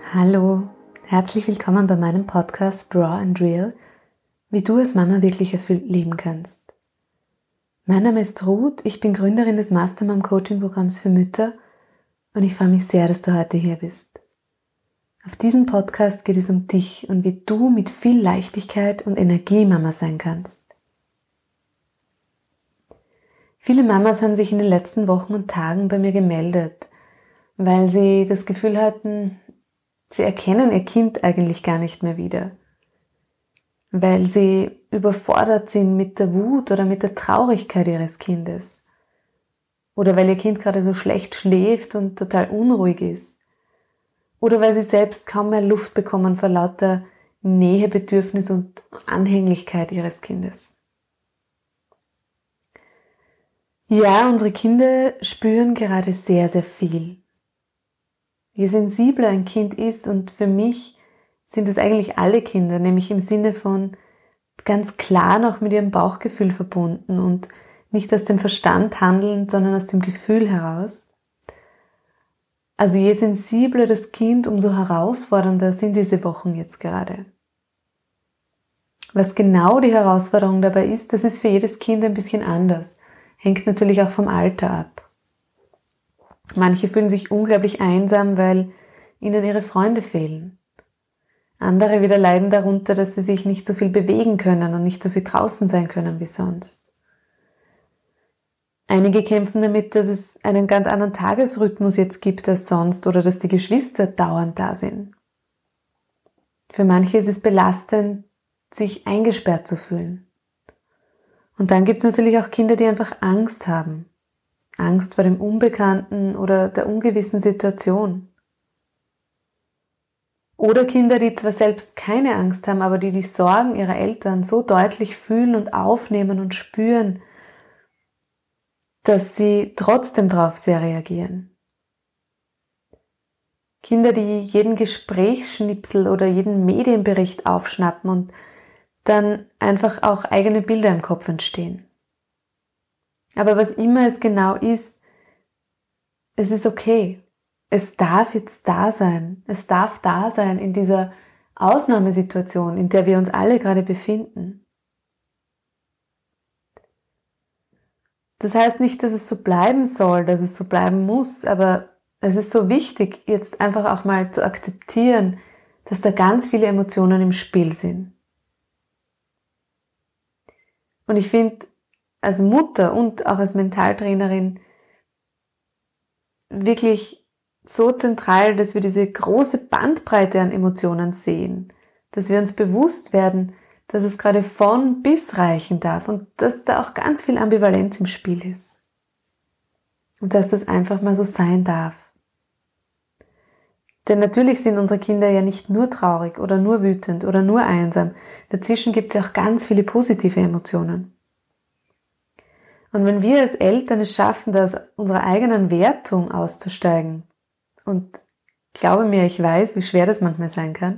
Hallo, herzlich willkommen bei meinem Podcast Raw and Real, wie du als Mama wirklich erfüllt leben kannst. Mein Name ist Ruth, ich bin Gründerin des Mastermom Coaching Programms für Mütter und ich freue mich sehr, dass du heute hier bist. Auf diesem Podcast geht es um dich und wie du mit viel Leichtigkeit und Energie Mama sein kannst. Viele Mamas haben sich in den letzten Wochen und Tagen bei mir gemeldet, weil sie das Gefühl hatten, sie erkennen ihr Kind eigentlich gar nicht mehr wieder, weil sie überfordert sind mit der Wut oder mit der Traurigkeit ihres Kindes oder weil ihr Kind gerade so schlecht schläft und total unruhig ist oder weil sie selbst kaum mehr Luft bekommen vor lauter Nähebedürfnis und Anhänglichkeit ihres Kindes. Ja, unsere Kinder spüren gerade sehr, sehr viel. Je sensibler ein Kind ist, und für mich sind es eigentlich alle Kinder, nämlich im Sinne von ganz klar noch mit ihrem Bauchgefühl verbunden und nicht aus dem Verstand handelnd, sondern aus dem Gefühl heraus. Also je sensibler das Kind, umso herausfordernder sind diese Wochen jetzt gerade. Was genau die Herausforderung dabei ist, das ist für jedes Kind ein bisschen anders. Hängt natürlich auch vom Alter ab. Manche fühlen sich unglaublich einsam, weil ihnen ihre Freunde fehlen. Andere wieder leiden darunter, dass sie sich nicht so viel bewegen können und nicht so viel draußen sein können wie sonst. Einige kämpfen damit, dass es einen ganz anderen Tagesrhythmus jetzt gibt als sonst oder dass die Geschwister dauernd da sind. Für manche ist es belastend, sich eingesperrt zu fühlen. Und dann gibt es natürlich auch Kinder, die einfach Angst haben. Angst vor dem Unbekannten oder der ungewissen Situation. Oder Kinder, die zwar selbst keine Angst haben, aber die die Sorgen ihrer Eltern so deutlich fühlen und aufnehmen und spüren, dass sie trotzdem darauf sehr reagieren. Kinder, die jeden Gesprächsschnipsel oder jeden Medienbericht aufschnappen und dann einfach auch eigene Bilder im Kopf entstehen. Aber was immer es genau ist, es ist okay. Es darf jetzt da sein. Es darf da sein in dieser Ausnahmesituation, in der wir uns alle gerade befinden. Das heißt nicht, dass es so bleiben soll, dass es so bleiben muss, aber es ist so wichtig, jetzt einfach auch mal zu akzeptieren, dass da ganz viele Emotionen im Spiel sind. Und ich finde, als Mutter und auch als Mentaltrainerin wirklich so zentral, dass wir diese große Bandbreite an Emotionen sehen, dass wir uns bewusst werden, dass es gerade von bis reichen darf und dass da auch ganz viel Ambivalenz im Spiel ist. Und dass das einfach mal so sein darf. Denn natürlich sind unsere Kinder ja nicht nur traurig oder nur wütend oder nur einsam. Dazwischen gibt es ja auch ganz viele positive Emotionen. Und wenn wir als Eltern es schaffen, da aus unserer eigenen Wertung auszusteigen, und glaube mir, ich weiß, wie schwer das manchmal sein kann,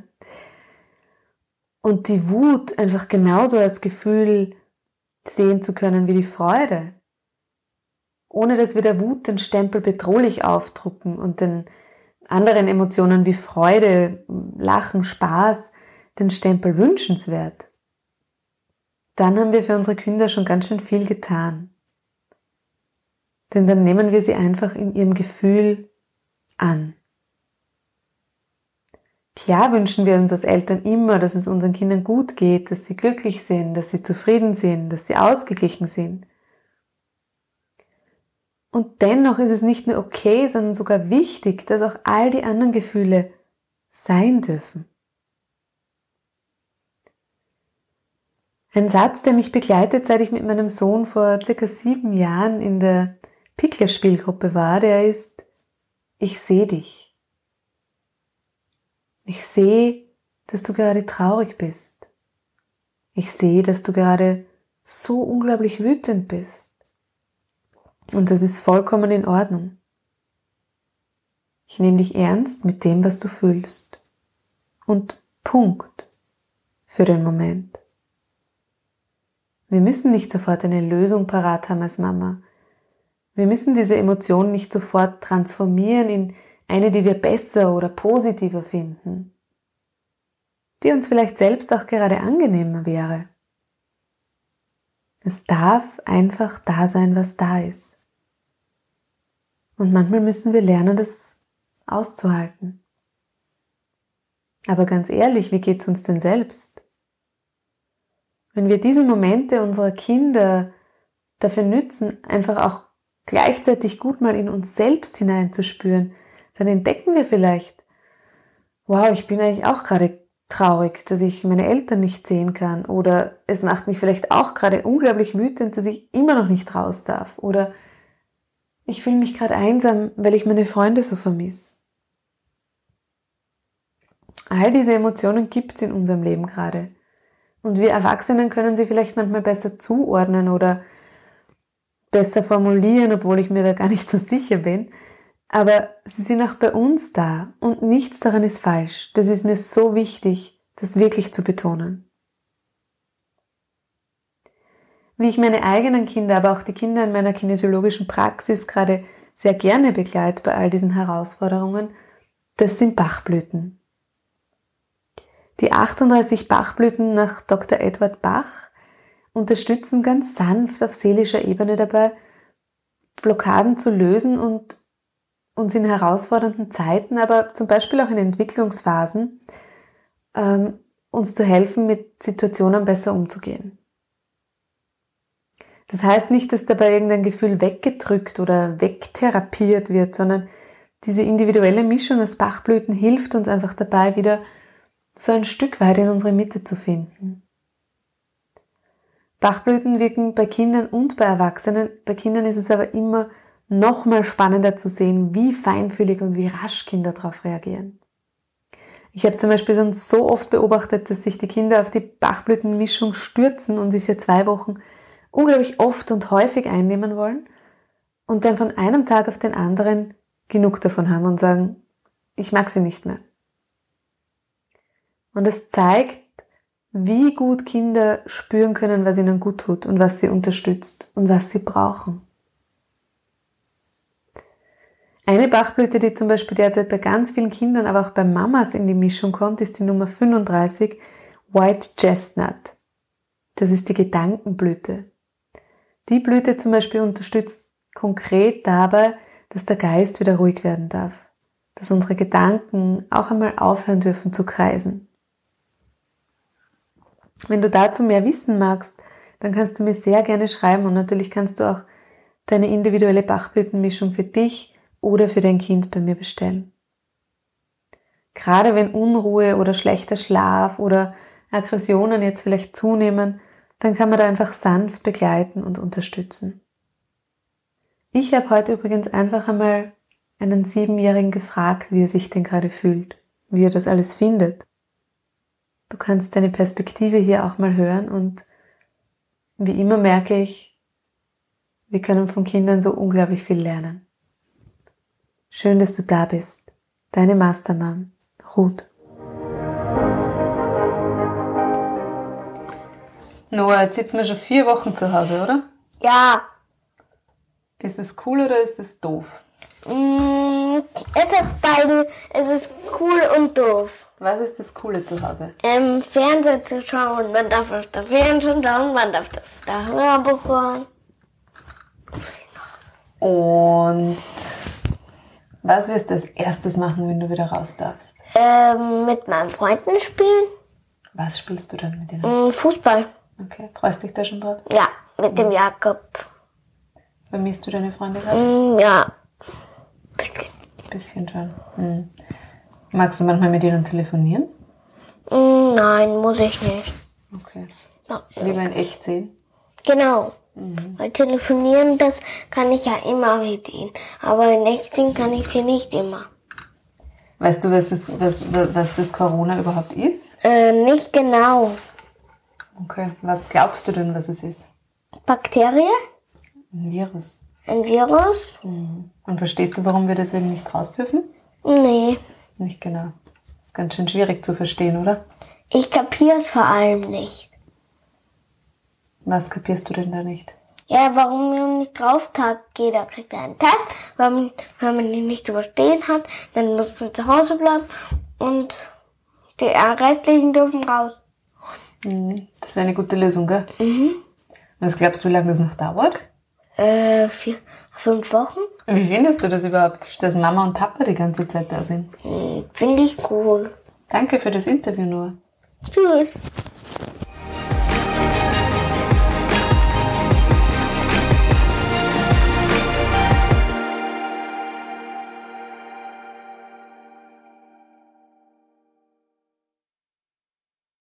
und die Wut einfach genauso als Gefühl sehen zu können wie die Freude, ohne dass wir der Wut den Stempel bedrohlich aufdrucken und den anderen Emotionen wie Freude, Lachen, Spaß den Stempel wünschenswert, dann haben wir für unsere Kinder schon ganz schön viel getan. Denn dann nehmen wir sie einfach in ihrem Gefühl an. Klar wünschen wir uns als Eltern immer, dass es unseren Kindern gut geht, dass sie glücklich sind, dass sie zufrieden sind, dass sie ausgeglichen sind. Und dennoch ist es nicht nur okay, sondern sogar wichtig, dass auch all die anderen Gefühle sein dürfen. Ein Satz, der mich begleitet, seit ich mit meinem Sohn vor circa 7 Jahren in der Pickler-Spielgruppe war, der ist: Ich sehe dich. Ich sehe, dass du gerade traurig bist. Ich sehe, dass du gerade so unglaublich wütend bist. Und das ist vollkommen in Ordnung. Ich nehme dich ernst mit dem, was du fühlst. Und Punkt. Für den Moment. Wir müssen nicht sofort eine Lösung parat haben als Mama. Wir müssen diese Emotion nicht sofort transformieren in eine, die wir besser oder positiver finden, die uns vielleicht selbst auch gerade angenehmer wäre. Es darf einfach da sein, was da ist. Und manchmal müssen wir lernen, das auszuhalten. Aber ganz ehrlich, wie geht's uns denn selbst? Wenn wir diese Momente unserer Kinder dafür nützen, einfach auch gleichzeitig gut mal in uns selbst hineinzuspüren, dann entdecken wir vielleicht, wow, ich bin eigentlich auch gerade traurig, dass ich meine Eltern nicht sehen kann, oder es macht mich vielleicht auch gerade unglaublich wütend, dass ich immer noch nicht raus darf, oder ich fühle mich gerade einsam, weil ich meine Freunde so vermisse. All diese Emotionen gibt es in unserem Leben gerade. Und wir Erwachsenen können sie vielleicht manchmal besser zuordnen oder besser formulieren, obwohl ich mir da gar nicht so sicher bin. Aber sie sind auch bei uns da und nichts daran ist falsch. Das ist mir so wichtig, das wirklich zu betonen. Wie ich meine eigenen Kinder, aber auch die Kinder in meiner kinesiologischen Praxis gerade sehr gerne begleite bei all diesen Herausforderungen, das sind Bachblüten. Die 38 Bachblüten nach Dr. Edward Bach unterstützen ganz sanft auf seelischer Ebene dabei, Blockaden zu lösen und uns in herausfordernden Zeiten, aber zum Beispiel auch in Entwicklungsphasen, uns zu helfen, mit Situationen besser umzugehen. Das heißt nicht, dass dabei irgendein Gefühl weggedrückt oder wegtherapiert wird, sondern diese individuelle Mischung aus Bachblüten hilft uns einfach dabei, wieder so ein Stück weit in unsere Mitte zu finden. Bachblüten wirken bei Kindern und bei Erwachsenen. Bei Kindern ist es aber immer noch mal spannender zu sehen, wie feinfühlig und wie rasch Kinder darauf reagieren. Ich habe zum Beispiel schon so oft beobachtet, dass sich die Kinder auf die Bachblütenmischung stürzen und sie für 2 Wochen unglaublich oft und häufig einnehmen wollen und dann von einem Tag auf den anderen genug davon haben und sagen, ich mag sie nicht mehr. Und es zeigt, wie gut Kinder spüren können, was ihnen gut tut und was sie unterstützt und was sie brauchen. Eine Bachblüte, die zum Beispiel derzeit bei ganz vielen Kindern, aber auch bei Mamas in die Mischung kommt, ist die Nummer 35, White Chestnut. Das ist die Gedankenblüte. Die Blüte zum Beispiel unterstützt konkret dabei, dass der Geist wieder ruhig werden darf, dass unsere Gedanken auch einmal aufhören dürfen zu kreisen. Wenn du dazu mehr wissen magst, dann kannst du mir sehr gerne schreiben und natürlich kannst du auch deine individuelle Bachblütenmischung für dich oder für dein Kind bei mir bestellen. Gerade wenn Unruhe oder schlechter Schlaf oder Aggressionen jetzt vielleicht zunehmen, dann kann man da einfach sanft begleiten und unterstützen. Ich habe heute übrigens einfach einmal einen 7-Jährigen gefragt, wie er sich denn gerade fühlt, wie er das alles findet. Du kannst deine Perspektive hier auch mal hören und wie immer merke ich, wir können von Kindern so unglaublich viel lernen. Schön, dass du da bist. Deine Mastermom, Ruth. Noah, jetzt sitzen wir schon 4 Wochen zu Hause, oder? Ja. Ist es cool oder ist es doof? Es ist cool und doof. Was ist das Coole zu Hause? Fernsehen zu schauen. Man darf auf der Fernsehen schauen, man darf auf der Hörbuch hören. Und was wirst du als erstes machen, wenn du wieder raus darfst? Mit meinen Freunden spielen. Was spielst du dann mit denen? Fußball. Okay, freust dich da schon drauf? Ja, mit dem Jakob. Vermisst du deine Freunde gerade? Ja. Bisschen schon. Magst du manchmal mit ihnen telefonieren? Nein, muss ich nicht. Okay. Ja. Lieber in echt sehen? Genau. Weil telefonieren, das kann ich ja immer mit ihnen. Aber in echt sehen kann ich sie nicht immer. Weißt du, was das Corona überhaupt ist? Nicht genau. Okay. Was glaubst du denn, was es ist? Bakterie? Ein Virus. Ein Virus? Und verstehst du, warum wir deswegen nicht raus dürfen? Nee. Nicht genau. Ist ganz schön schwierig zu verstehen, oder? Ich kapiere es vor allem nicht. Was kapierst du denn da nicht? Ja, warum man nicht drauf Tag geht, da kriegt er einen Test. Wenn man ihn nicht überstehen hat, dann muss man zu Hause bleiben und die restlichen dürfen raus. Das wäre eine gute Lösung, gell? Was glaubst du, wie lange das noch dauert? 5 Wochen. Wie findest du das überhaupt, dass Mama und Papa die ganze Zeit da sind? Finde ich cool. Danke für das Interview, Noah. Tschüss.